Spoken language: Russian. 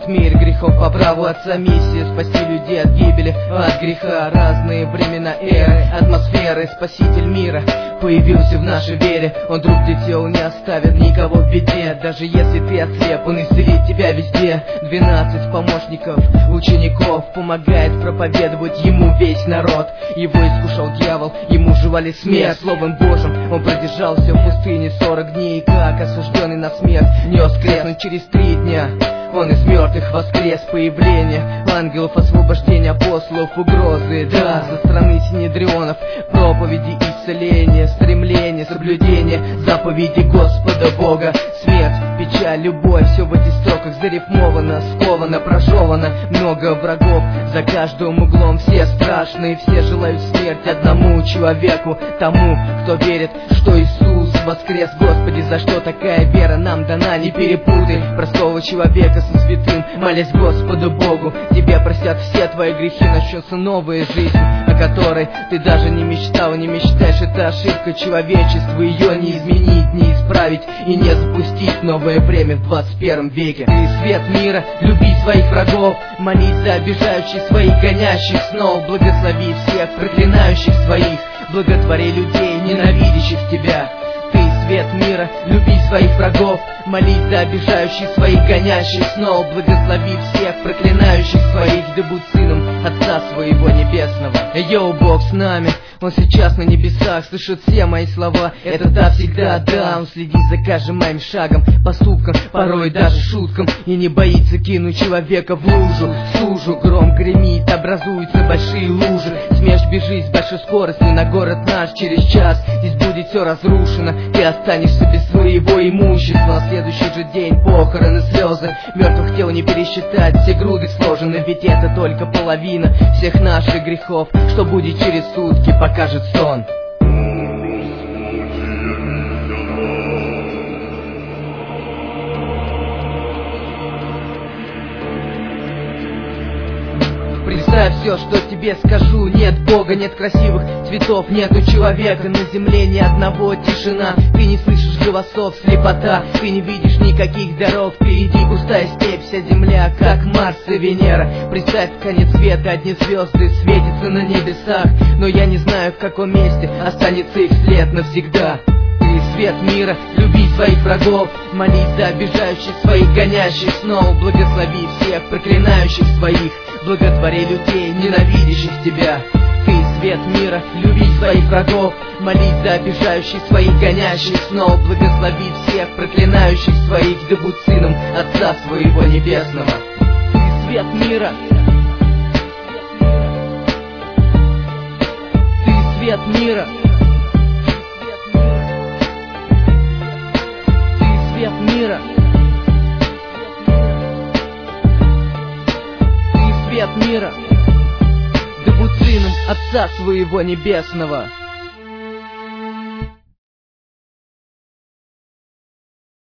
мир грехов по праву Отца, миссия спасти людей от гибели, от греха. Разные времена, эры, атмосферы. Спаситель мира появился в нашей вере. Он друг детей, он не оставит никого в беде. Даже если ты ослеп, он исцелит тебя везде. 12 помощников, учеников, помогает проповедовать ему весь народ. Его искушал дьявол, ему жевали смерть. Словом Божьим он продержался в пустыне 40 дней, как осужденный на смерть нес крест. Но через 3 дня он из мертвых воскрес. Появление ангелов, освобождение апостолов, угрозы, да, со стороны синедрионов, проповеди, исцеления, стремление, соблюдение заповеди Господа Бога. Смерть, печаль, любовь, все в этих строках зарифмовано, сковано, прожевано. Много врагов за каждым углом, все страшные, все желают смерть одному человеку, тому, кто верит, что Иисус воскрес. Господи, за что такая вера нам дана? Не перепутай простого человека со святым, молясь Господу Богу. Тебе простят все твои грехи, начнется новая жизнь, о которой ты даже не мечтал, не мечтаешь. Это ошибка человечества, ее не изменить, не исправить и не запустить новое время в 21 веке. Ты свет мира, люби своих врагов, молись за обижающих своих, гонящих снов. Благослови всех проклинающих своих, благотвори людей, ненавидящих тебя. Ты свет мира, люби своих врагов, молись за обижающих своих, гонящих снов. Благослови всех проклинающих своих, да будь сыном Отца своего Небесного. Йоу, Бог с нами, Он сейчас на небесах, слышит все мои слова. Это да, всегда да, Он следит за каждым моим шагом, поступком, порой даже шуткам, и не боится кинуть человека в лужу. Сужу, гром гремит, образуются большие лужи. Смерть бежит с большой скоростью на город наш. Через час здесь будет все разрушено, ты останешься без своего имущества. На следующий же день похороны, слезы, мертвых тел не пересчитать, все груды сложены. Ведь это только половина всех наших грехов. Что будет через сутки, покажет сон. Представь все, что тебе скажу. Нет Бога, нет красивых цветов, нету человека на земле, ни одного, тишина. Ты не слышишь голосов, слепота, ты не видишь никаких дорог. Впереди густая степь, вся земля, как Марс и Венера. Представь, конец света, одни звезды светятся на небесах, но я не знаю, в каком месте останется их след навсегда. Ты свет мира, люби своих врагов, молись за обижающих своих, гонящих снов. Благослови всех проклинающих своих, благотвори людей, ненавидящих тебя. Ты свет мира, люби своих врагов, молись за обижающих своих, гонящих снов. Благослови всех проклинающих своих, да будь сыном Отца своего Небесного. Ты свет мира, ты свет мира, свет мира, ты свет мира, да будь сыном Отца своего Небесного.